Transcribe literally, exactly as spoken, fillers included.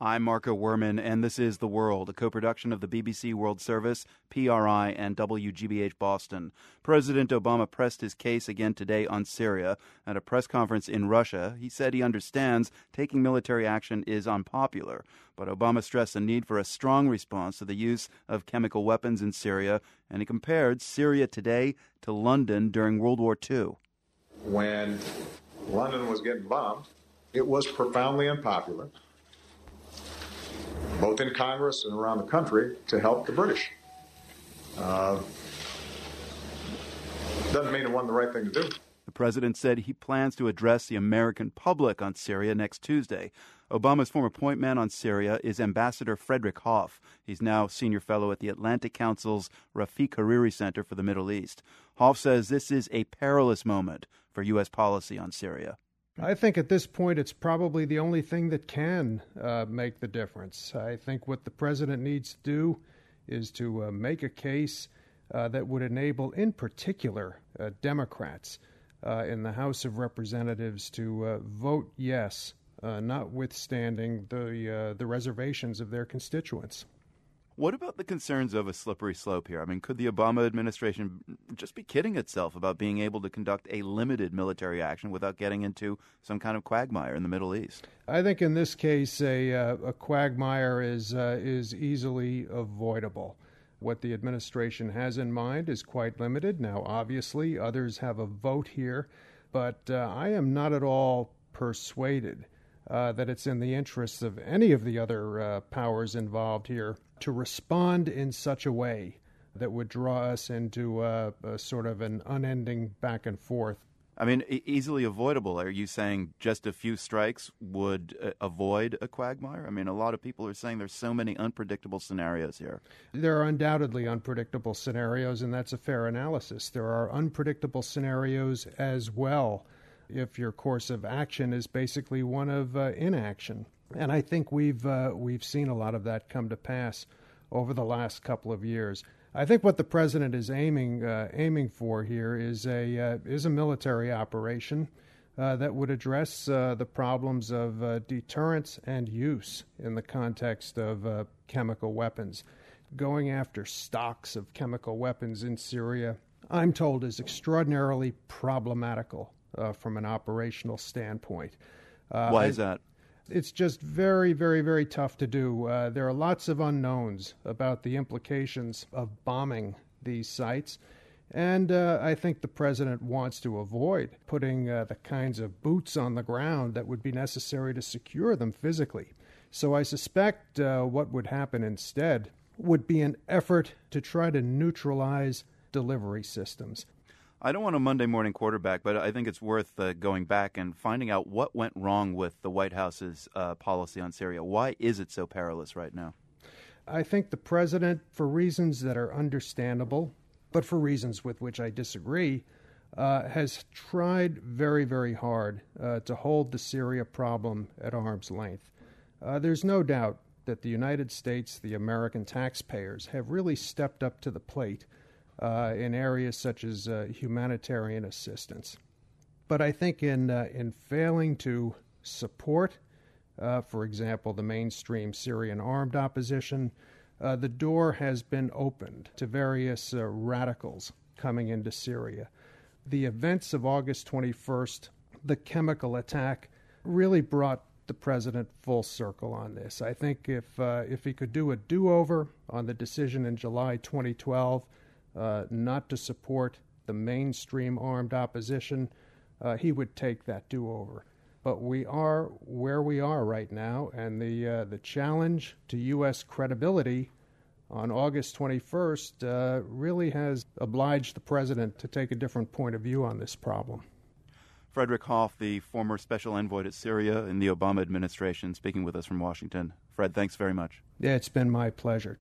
I'm Marco Werman, and this is The World, a co-production of the B B C World Service, P R I, and W G B H Boston. President Obama pressed his case again today on Syria. At a press conference in Russia, he said he understands taking military action is unpopular, but Obama stressed the need for a strong response to the use of chemical weapons in Syria, and he compared Syria today to London during World War Two. When London was getting bombed, it was profoundly unpopular, both in Congress and around the country, to help the British. Uh, doesn't mean it wasn't the right thing to do. The president said he plans to address the American public on Syria next Tuesday. Obama's former point man on Syria is Ambassador Frederick Hoff. He's now senior fellow at the Atlantic Council's Rafiq Hariri Center for the Middle East. Hoff says this is a perilous moment for U S policy on Syria. I think at this point it's probably the only thing that can uh, make the difference. I think what the president needs to do is to uh, make a case uh, that would enable, in particular, uh, Democrats uh, in the House of Representatives to uh, vote yes, uh, notwithstanding the uh, the reservations of their constituents. What about the concerns of a slippery slope here? I mean, could the Obama administration just be kidding itself about being able to conduct a limited military action without getting into some kind of quagmire in the Middle East? I think in this case, a, uh, a quagmire is uh, is easily avoidable. What the administration has in mind is quite limited. Now, obviously, others have a vote here, but uh, I am not at all persuaded uh, that it's in the interests of any of the other uh, powers involved here to respond in such a way that would draw us into uh, a sort of an unending back and forth. I mean, e- easily avoidable. Are you saying just a few strikes would uh, avoid a quagmire? I mean, a lot of people are saying there's so many unpredictable scenarios here. There are undoubtedly unpredictable scenarios, and that's a fair analysis. There are unpredictable scenarios as well if your course of action is basically one of uh, inaction. And I think we've uh, we've seen a lot of that come to pass over the last couple of years. I think what the president is aiming uh, aiming for here is a uh, is a military operation uh, that would address uh, the problems of uh, deterrence and use in the context of uh, chemical weapons. Going after stocks of chemical weapons in Syria, I'm told, is extraordinarily problematical uh, from an operational standpoint. Uh, Why is that? It's just very, very, very tough to do. Uh, there are lots of unknowns about the implications of bombing these sites. And uh, I think the president wants to avoid putting uh, the kinds of boots on the ground that would be necessary to secure them physically. So I suspect uh, what would happen instead would be an effort to try to neutralize delivery systems. I don't want a Monday morning quarterback, but I think it's worth uh, going back and finding out what went wrong with the White House's uh, policy on Syria. Why is it so perilous right now? I think the president, for reasons that are understandable, but for reasons with which I disagree, uh, has tried very, very hard uh, to hold the Syria problem at arm's length. Uh, there's no doubt that the United States, the American taxpayers, have really stepped up to the plate Uh, in areas such as uh, humanitarian assistance. But I think in uh, in failing to support, uh, for example, the mainstream Syrian armed opposition, uh, the door has been opened to various uh, radicals coming into Syria. The events of August twenty-first, the chemical attack, really brought the president full circle on this. I think if uh, if he could do a do-over on the decision in July twenty twelve, Uh, not to support the mainstream armed opposition, uh, he would take that do-over. But we are where we are right now, and the uh, the challenge to U S credibility on August twenty-first uh, really has obliged the president to take a different point of view on this problem. Frederick Hoff, the former special envoy to Syria in the Obama administration, speaking with us from Washington. Fred, thanks very much. Yeah, it's been my pleasure.